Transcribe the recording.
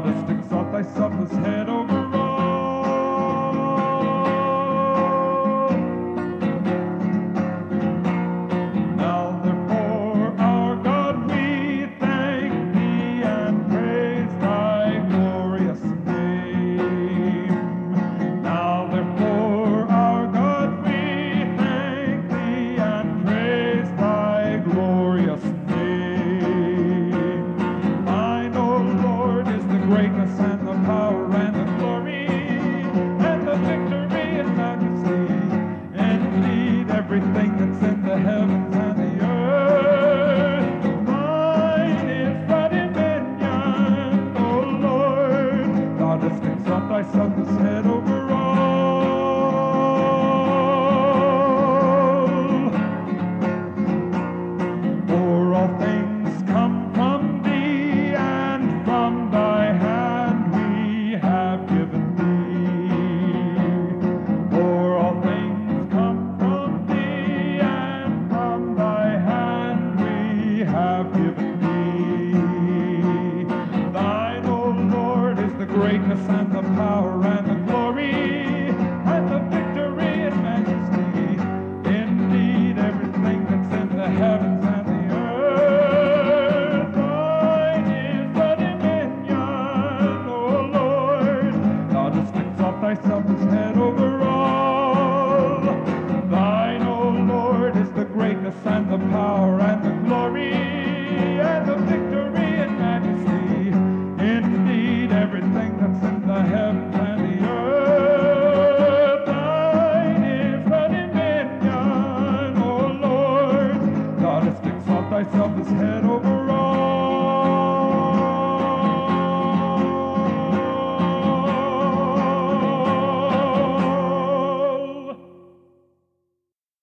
dost exalt thyself as head over all. Now therefore, our God, we thank thee and praise thy glorious name. Now therefore, our God, we thank thee and praise thy glorious name. Thine, O Lord, is the greatness and the power and the glory and the victory and majesty. Indeed, everything that's in the heavens and the earth, thine is the dominion, O Lord. Thou dost exalt thyself as head over all. For all things come from thee, and from thy hand we have given thee. For all things come from thee, and from thy hand we have given thee. Thine, O Lord, is the greatness and the power and the glory and the victory and majesty. Indeed, everything that's in the heavens and the earth, thine is the dominion, O Lord. Thou dost exalt thyself as head over all. Thine, O Lord, is the greatness and the power and the glory and the victory and majesty. Indeed, everything that's in the heavens and the earth, thine is the dominion, O Lord. Thou dost exalt thyself as head over